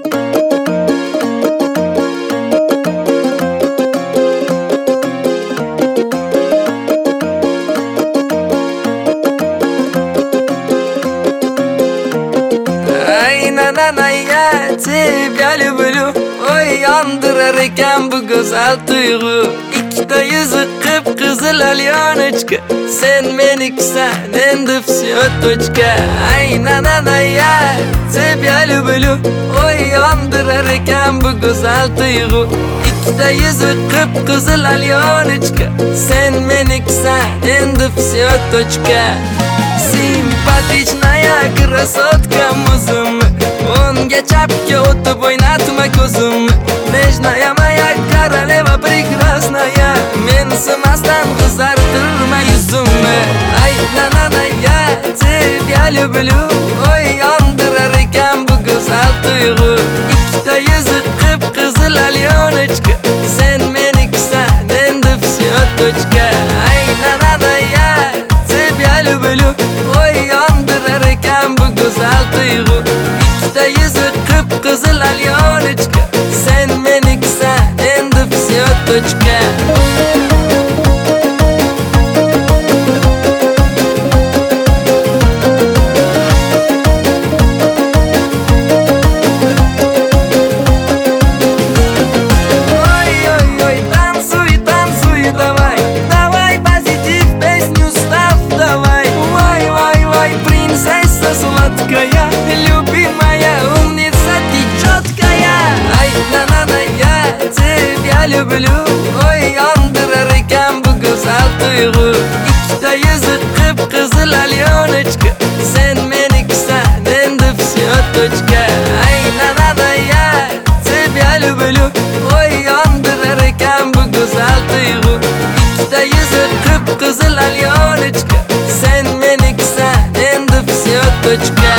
Я тебя люблю. Ой, yandırar ekan bu güzel duygu. İkide yüzü kıpkızıl alyonочка. Sen menikusan, endi всё точка. Ай, я тебя люблю. Ой, yandırar ekan bu güzel duygu. İkide yüzü kıpkızıl alyonочка. Sen menikusan, endi всё точка. Симпатичная красотка музым. Unga chapga o'tib o'ynatma ko'zimni. Nежная моя королева прекрасная. Men simasdan qizartirma yuzimni. Ay, я тебя люблю. Oy, yandırar ekan bu go'zal tuyg'u. Ikkita yuzi qip-qizil alyonочка. Sen menikusan, endi всё точка. Ay, я тебя люблю. Oy, yandırar ekan bu go'zal tuyg'u. Ikkita yuzi qip-qizil alyonочка. Sen menikusan, endi всё точка. Любимая умница, ты четкая. Ай, я тебя люблю. Ой, yandırar ekan bu güzel duygu. İkide yüzü qip-qizil alyonочка. Sen menikusan, endi всё точка. Ay, я тебя люблю. Ой, yandırar ekan bu güzel duygu. İkide yüzü qip-qizil alyonочка. Sen menikusan, endi всё точка.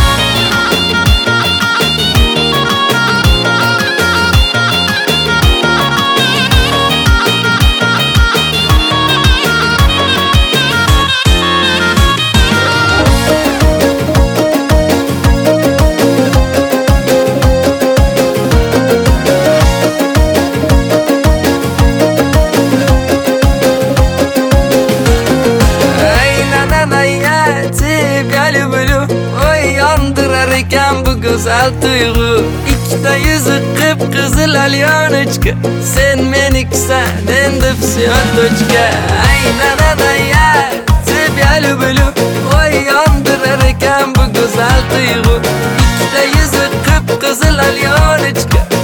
Я тебя люблю. Ой, yandırar ekan bu güzel duygu. İkkita yüzü qip-qizil alyonочка. Sen menikusan, endi всё точка. Ay, я тебя люблю. Ой, yandırar ekan bu güzel duygu. İkkita yüzü qip-qizil alyonочка.